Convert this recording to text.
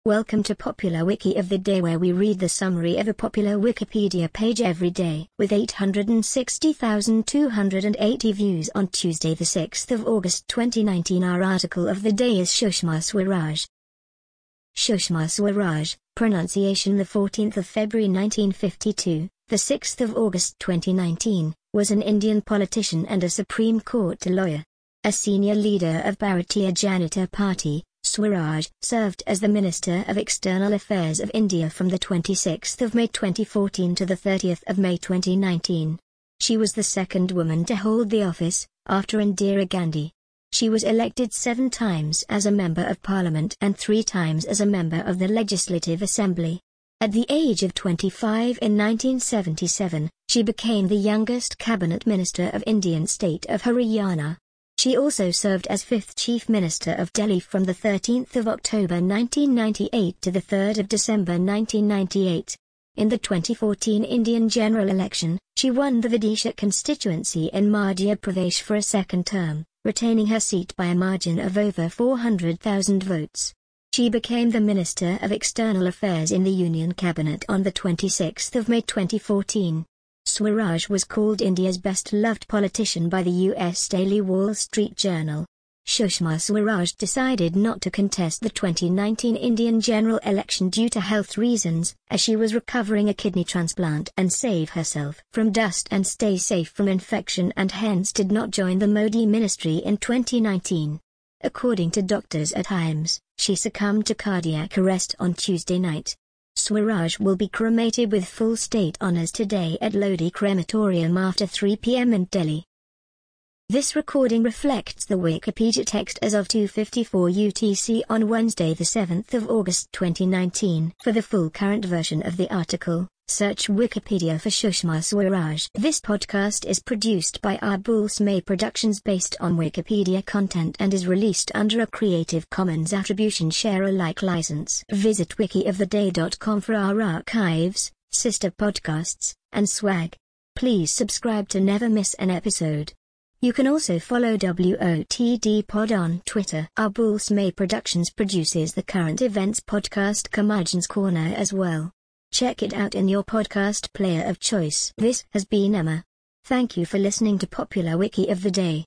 Welcome to Popular Wiki of the Day, where we read the summary of a popular Wikipedia page every day. With 860,280 views on Tuesday the 6th of August 2019, our article of the day is Sushma Swaraj. Sushma Swaraj, pronunciation the 14th of February 1952, the 6th of August 2019, was an Indian politician and a Supreme Court lawyer. A senior leader of Bharatiya Janata Party, Swaraj served as the Minister of External Affairs of India from the 26th of May 2014 to the 30th of May 2019. She was the second woman to hold the office, after Indira Gandhi. She was elected 7 times as a Member of Parliament and 3 times as a Member of the Legislative Assembly. At the age of 25 in 1977, she became the youngest Cabinet Minister of Indian state of Haryana. She also served as 5th Chief Minister of Delhi from the 13th of October 1998 to the 3rd of December 1998. In the 2014 Indian general election, she won the Vidisha constituency in Madhya Pradesh for a second term, retaining her seat by a margin of over 400,000 votes. She became the Minister of External Affairs in the Union Cabinet on the 26th of May 2014. Swaraj was called India's best-loved politician by the U.S. daily Wall Street Journal. Sushma Swaraj decided not to contest the 2019 Indian general election due to health reasons, as she was recovering a kidney transplant and save herself from dust and stay safe from infection, and hence did not join the Modi ministry in 2019. According to doctors at Times, she succumbed to cardiac arrest on Tuesday night. Swaraj will be cremated with full state honours today at Lodi Crematorium after 3 p.m. in Delhi. This recording reflects the Wikipedia text as of 2:54 UTC on Wednesday the 7th of August 2019. For the full current version of the article, search Wikipedia for Sushma Swaraj. This podcast is produced by Abul Smay Productions based on Wikipedia content and is released under a Creative Commons Attribution Share Alike license. Visit wikioftheday.com for our archives, sister podcasts, and swag. Please subscribe to never miss an episode. You can also follow WOTD Pod on Twitter. Abul Smay Productions produces the current events podcast Curmudgeon's Corner as well. Check it out in your podcast player of choice. This has been Emma. Thank you for listening to Popular Wiki of the Day.